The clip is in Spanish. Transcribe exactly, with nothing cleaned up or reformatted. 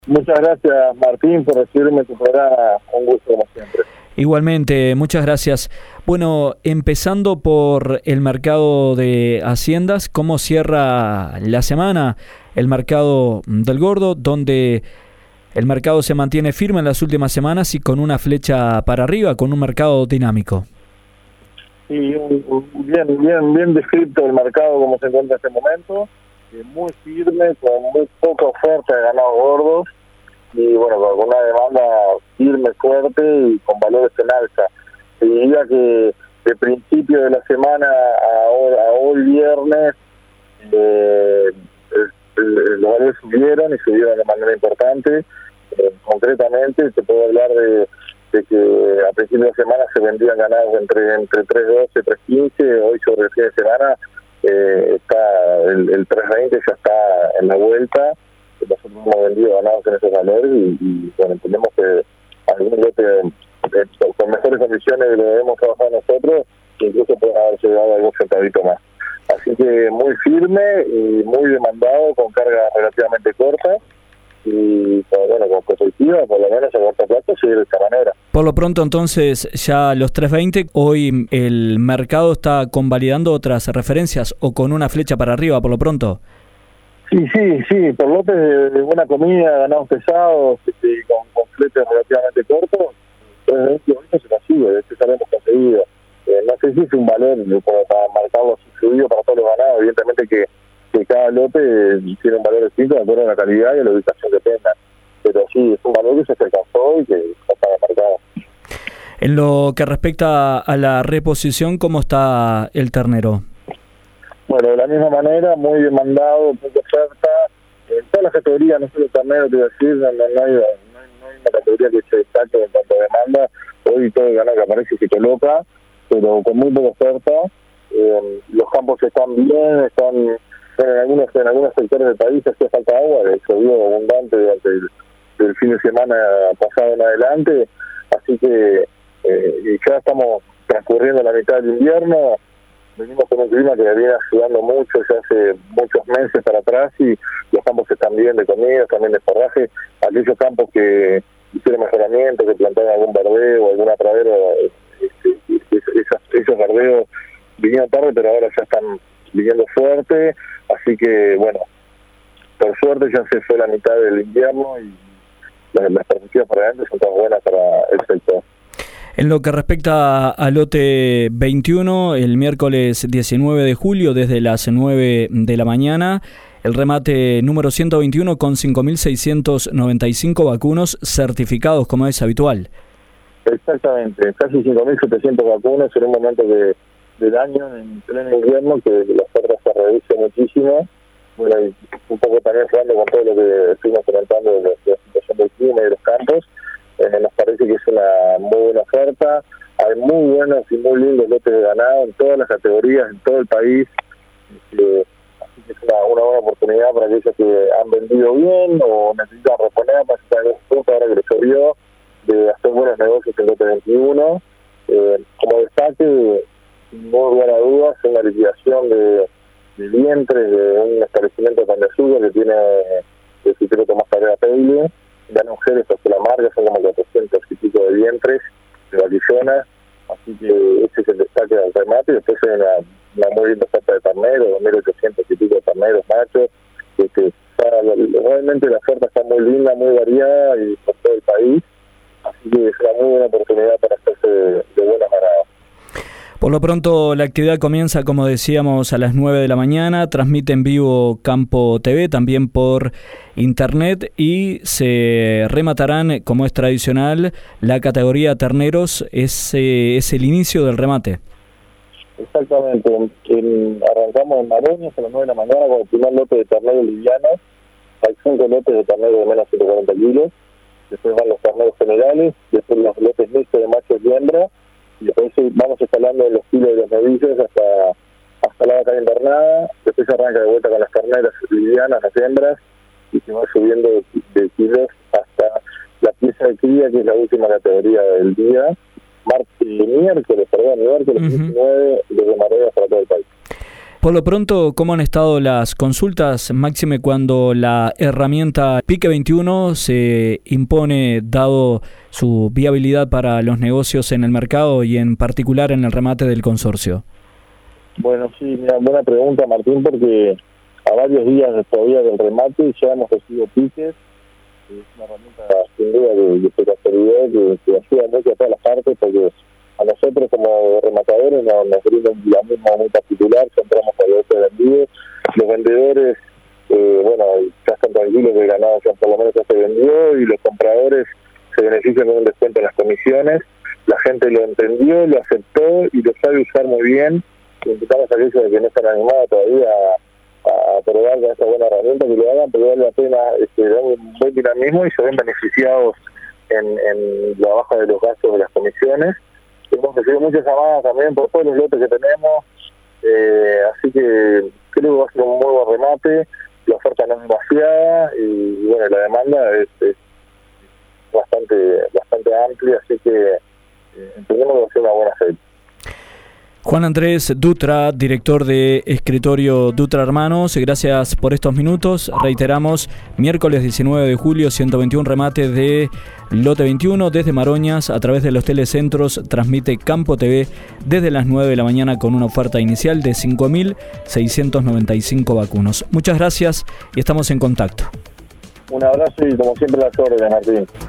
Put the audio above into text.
Muchas gracias, Martín, por recibirme en tu programa. Un gusto, como siempre. Igualmente, muchas gracias. Bueno, empezando por el mercado de haciendas, ¿cómo cierra la semana el mercado del Gordo, donde el mercado se mantiene firme en las últimas semanas y con una flecha para arriba, con un mercado dinámico? Sí, bien, bien, bien descrito el mercado como se encuentra en este momento, muy firme, con muy poca oferta de ganados gordos y bueno, con una demanda firme, fuerte y con valores en alza. Se diría que de principio de la semana a hoy, a hoy viernes eh, el, el, los valores subieron y subieron de manera importante. Eh, concretamente te puedo hablar de, de que a principio de semana se vendían ganados entre entre tres doce y tres quince, hoy sobre el fin de semana eh, está el, el tres veinte ya está en la vuelta. Nosotros hemos vendido ganados en esos valores y, y bueno, entendemos que algún lote eh, con mejores condiciones de lo que hemos trabajado nosotros, incluso pueden haber llegado algún centavito más. Así que muy firme y muy demandado, con carga relativamente corta y bueno, con perspectiva, por lo menos a corto plazo, seguir de esta manera. Por lo pronto, entonces, ya los tres veinte, hoy el mercado está convalidando otras referencias o con una flecha para arriba, por lo pronto. Sí, sí, sí, por lotes de, de buena comida, ganados pesados, este, con, con fletes relativamente cortos, tres veinte hoy no se consigue, este sabemos conseguido. Eh, no sé si es un valor como para marcarlo subido para todos los ganados, evidentemente que, que cada lote tiene un valor distinto de acuerdo a la calidad y a la ubicación que tenga, pero sí, es un valor que se alcanzó y que está marcado. En lo que respecta a la reposición, ¿cómo está el ternero? Bueno, de la misma manera, muy demandado, poca oferta, en todas las categorías, no solo ternero, te voy a decir, no, no, no, hay, no, hay, no hay una categoría que se destaque en cuanto a demanda, hoy todo el ganado que aparece se coloca, pero con muy poca oferta, eh, los campos están bien, están bueno, en algunos en algunos sectores del país hacía falta agua, llovió abundante durante el, el fin de semana pasado en adelante, así que eh, ya estamos transcurriendo la mitad del invierno. Venimos con un clima que viene ayudando mucho ya hace muchos meses para atrás y los campos están bien de comida, también de forraje. Aquellos campos que hicieron mejoramiento, que plantaron algún verdeo o algún atradero, este, esos, esos verdeos vinieron tarde, pero ahora ya están viniendo fuerte. Así que, bueno, por suerte ya se fue la mitad del invierno y las, las perspectivas para adelante son todas buenas para el sector. En lo que respecta al lote veintiuno, el miércoles diecinueve de julio, desde las nueve de la mañana, el remate número ciento veintiuno con cinco mil seiscientos noventa y cinco vacunos certificados, como es habitual. Exactamente, casi cinco mil setecientos vacunos en un momento de, del año, en pleno invierno, que la oferta se reduce muchísimo. Bueno, y un poco también jugando con todo lo que estuvimos comentando de la situación del clima y de los campos. Eh, nos parece que es una muy buena oferta, hay muy buenos y muy lindos lotes de ganado en todas las categorías, en todo el país, eh, así que es una, una buena oportunidad para aquellos que han vendido bien o necesitan reponer para estar en un punto ahora que les llovió, de hacer buenos negocios en lote veintiuno. Eh, como destaque, sin buena duda, es una liquidación de, de vientres de un establecimiento de azúcar que tiene el Ciclo Tomás Cabrera Peile. Dan mujeres hasta la marca, son como cuatrocientos y pico de vientres, de vaquillonas, así que ese es el destaque del remate. Y después hay una, una muy linda oferta de terneros, dos mil ochocientos y pico de terneros machos. Este, realmente la oferta está muy linda, muy variada y por todo el país, así que es una muy buena oportunidad para hacerse de, de buenas manadas. Por lo pronto, la actividad comienza, como decíamos, a las nueve de la mañana, transmite en vivo Campo T V, también por internet, y se rematarán, como es tradicional, la categoría terneros. Ese es el inicio del remate. Exactamente, en, arrancamos en Maroñas a las nueve de la mañana con el primer lote de terneros livianos, hay cinco lotes de terneros de menos de ciento cuarenta kilos, después van los terneros generales, después los lotes mixtos de machos y hembras, y después vamos escalando los kilos de los novillos hasta, hasta la vaca invernada, después se arranca de vuelta con las terneras livianas, las hembras, y se va subiendo de, de kilos hasta la pieza de cría, que es la última categoría del día, martes, miércoles, perdón, miércoles uh-huh. diecinueve, desde Maroñas para todo el país. Por lo pronto, ¿cómo han estado las consultas, máxime cuando la herramienta Pique veintiuno se impone, dado su viabilidad para los negocios en el mercado y en particular en el remate del consorcio? Bueno, sí, mira, buena pregunta, Martín, porque a varios días todavía del remate ya hemos recibido piques. Es una herramienta sin duda de, de espectacularidad que, que ayuda mucho a todas las partes, porque a nosotros como rematadores nos, nos brinda un dinamismo muy particular, centramos al negocio de vendido. Los vendedores, eh, bueno, ya están tranquilos que el ganado ya por lo menos ya se vendió, y los compradores se benefician con un descuento en las comisiones. La gente lo entendió, lo aceptó y lo sabe usar muy bien. Invitamos a aquellos que no están animados todavía a, a probar con esta buena herramienta, que lo hagan, porque vale la pena, este, dan un buen dinamismo y se ven beneficiados en, en la baja de los gastos de las comisiones. Hemos recibido muchas llamadas también por todos los lotes que tenemos, eh, así que creo que va a ser un muy buen remate. La oferta no es demasiada y, y bueno, la demanda es, es bastante bastante amplia, así que eh, entendemos que va a ser una buena fecha. Juan Andrés Dutra, director de Escritorio Dutra Hermanos, gracias por estos minutos. Reiteramos, miércoles diecinueve de julio, ciento veintiuno remate de lote veintiuno desde Maroñas, a través de los telecentros, transmite Campo T V desde las nueve de la mañana con una oferta inicial de cinco mil seiscientos noventa y cinco vacunos. Muchas gracias y estamos en contacto. Un abrazo y como siempre las órdenes, Martín.